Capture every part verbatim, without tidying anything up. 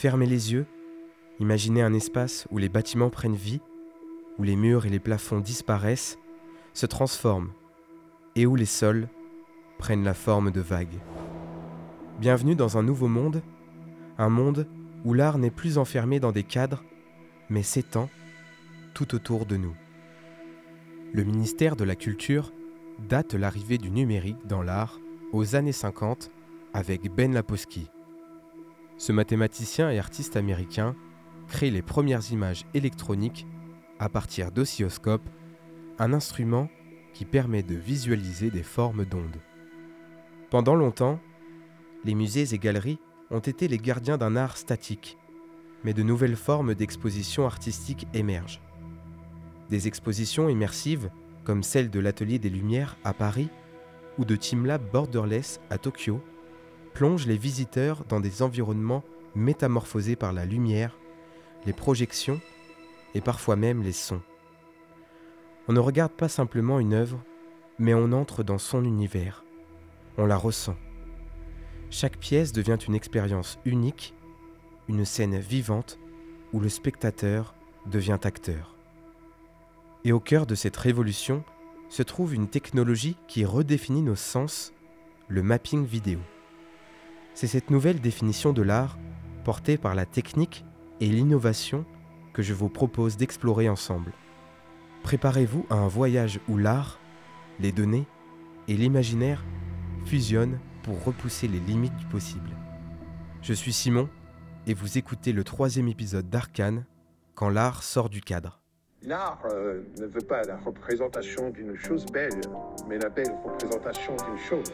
Fermez les yeux, imaginez un espace où les bâtiments prennent vie, où les murs et les plafonds disparaissent, se transforment, et où les sols prennent la forme de vagues. Bienvenue dans un nouveau monde, un monde où l'art n'est plus enfermé dans des cadres, mais s'étend tout autour de nous. Le ministère de la Culture date l'arrivée du numérique dans l'art aux années cinquante avec Ben Lapowski. Ce mathématicien et artiste américain crée les premières images électroniques à partir d'oscilloscopes, un instrument qui permet de visualiser des formes d'ondes. Pendant longtemps, les musées et galeries ont été les gardiens d'un art statique, mais de nouvelles formes d'exposition artistique émergent. Des expositions immersives, comme celle de l'Atelier des Lumières à Paris ou de TeamLab Borderless à Tokyo, plongent les visiteurs dans des environnements métamorphosés par la lumière, les projections et parfois même les sons. On ne regarde pas simplement une œuvre, mais on entre dans son univers. On la ressent. Chaque pièce devient une expérience unique, une scène vivante où le spectateur devient acteur. Et au cœur de cette révolution se trouve une technologie qui redéfinit nos sens, le mapping vidéo. C'est cette nouvelle définition de l'art, portée par la technique et l'innovation, que je vous propose d'explorer ensemble. Préparez-vous à un voyage où l'art, les données et l'imaginaire fusionnent pour repousser les limites du possible. Je suis Simon et vous écoutez le troisième épisode d'Arcane, quand l'art sort du cadre. L'art euh, ne veut pas la représentation d'une chose belle, mais la belle représentation d'une chose.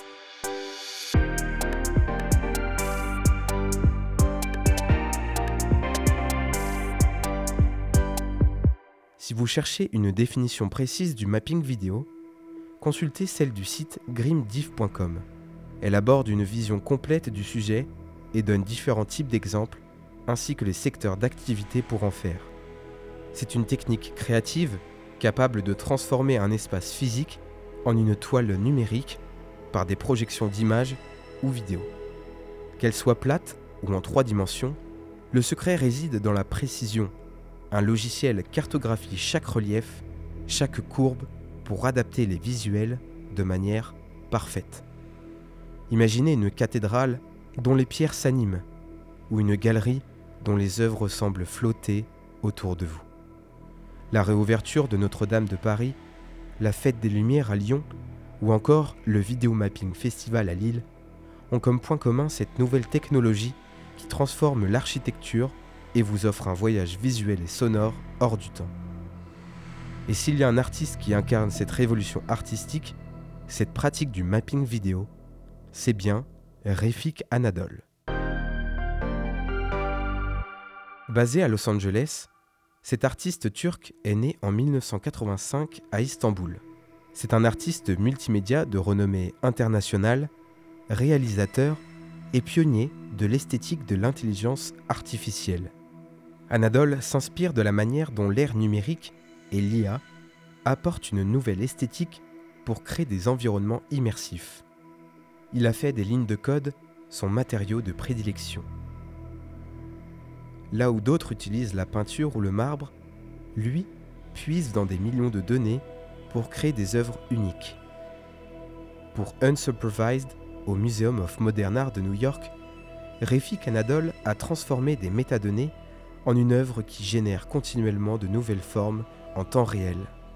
Si vous cherchez une définition précise du mapping vidéo, consultez celle du site grimdiff point com. Elle aborde une vision complète du sujet et donne différents types d'exemples, ainsi que les secteurs d'activité pour en faire. C'est une technique créative capable de transformer un espace physique en une toile numérique par des projections d'images ou vidéos. Qu'elle soit plate ou en trois dimensions, le secret réside dans la précision. Un logiciel cartographie chaque relief, chaque courbe pour adapter les visuels de manière parfaite. Imaginez une cathédrale dont les pierres s'animent, ou une galerie dont les œuvres semblent flotter autour de vous. La réouverture de Notre-Dame de Paris, la Fête des Lumières à Lyon, ou encore le Video Mapping Festival à Lille, ont comme point commun cette nouvelle technologie qui transforme l'architecture et vous offre un voyage visuel et sonore hors du temps. Et s'il y a un artiste qui incarne cette révolution artistique, cette pratique du mapping vidéo, c'est bien Refik Anadol. Basé à Los Angeles, cet artiste turc est né en dix-neuf cent quatre-vingt-cinq à Istanbul. C'est un artiste multimédia de renommée internationale, réalisateur et pionnier de l'esthétique de l'intelligence artificielle. Anadol s'inspire de la manière dont l'ère numérique et l'I A apportent une nouvelle esthétique pour créer des environnements immersifs. Il a fait des lignes de code son matériau de prédilection. Là où d'autres utilisent la peinture ou le marbre, lui puise dans des millions de données pour créer des œuvres uniques. Pour Unsupervised au Museum of Modern Art de New York, Refik Anadol a transformé des métadonnées en une œuvre qui génère continuellement de nouvelles formes en temps réel.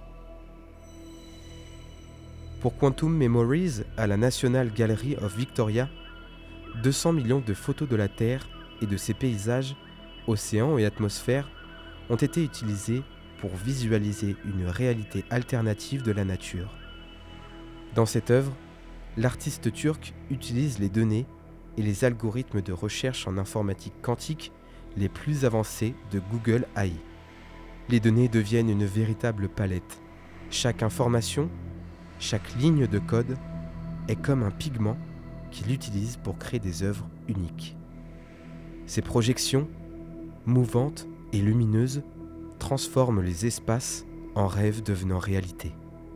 Pour Quantum Memories à la National Gallery of Victoria, deux cents millions de photos de la Terre et de ses paysages, océans et atmosphères ont été utilisées pour visualiser une réalité alternative de la nature. Dans cette œuvre, l'artiste turc utilise les données et les algorithmes de recherche en informatique quantique les plus avancés de Google A I. Les données deviennent une véritable palette. Chaque information, chaque ligne de code est comme un pigment qu'il utilise pour créer des œuvres uniques. Ces projections, mouvantes et lumineuses, transforment les espaces en rêves devenant réalité.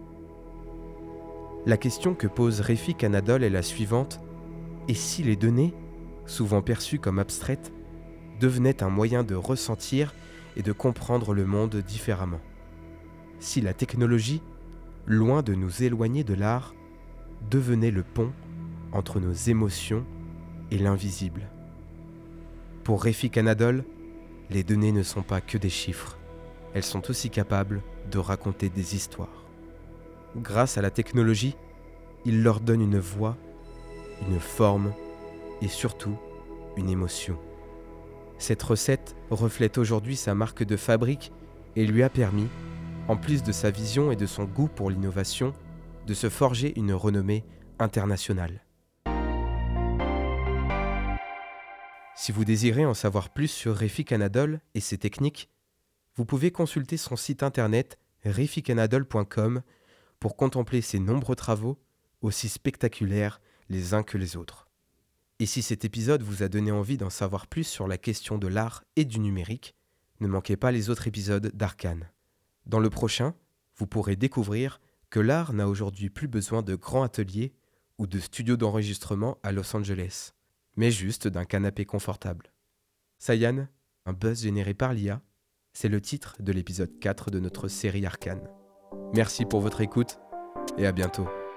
La question que pose Refik Anadol est la suivante: et si les données, souvent perçues comme abstraites, devenait un moyen de ressentir et de comprendre le monde différemment. Si la technologie, loin de nous éloigner de l'art, devenait le pont entre nos émotions et l'invisible. Pour Refik Anadol, les données ne sont pas que des chiffres, elles sont aussi capables de raconter des histoires. Grâce à la technologie, il leur donne une voix, une forme et surtout une émotion. Cette recette reflète aujourd'hui sa marque de fabrique et lui a permis, en plus de sa vision et de son goût pour l'innovation, de se forger une renommée internationale. Si vous désirez en savoir plus sur Refik Anadol et ses techniques, vous pouvez consulter son site internet refik anadol point com pour contempler ses nombreux travaux, aussi spectaculaires les uns que les autres. Et si cet épisode vous a donné envie d'en savoir plus sur la question de l'art et du numérique, ne manquez pas les autres épisodes d'Arcane. Dans le prochain, vous pourrez découvrir que l'art n'a aujourd'hui plus besoin de grands ateliers ou de studios d'enregistrement à Los Angeles, mais juste d'un canapé confortable. Cyan, un buzz généré par l'I A, c'est le titre de l'épisode quatre de notre série Arcane. Merci pour votre écoute et à bientôt.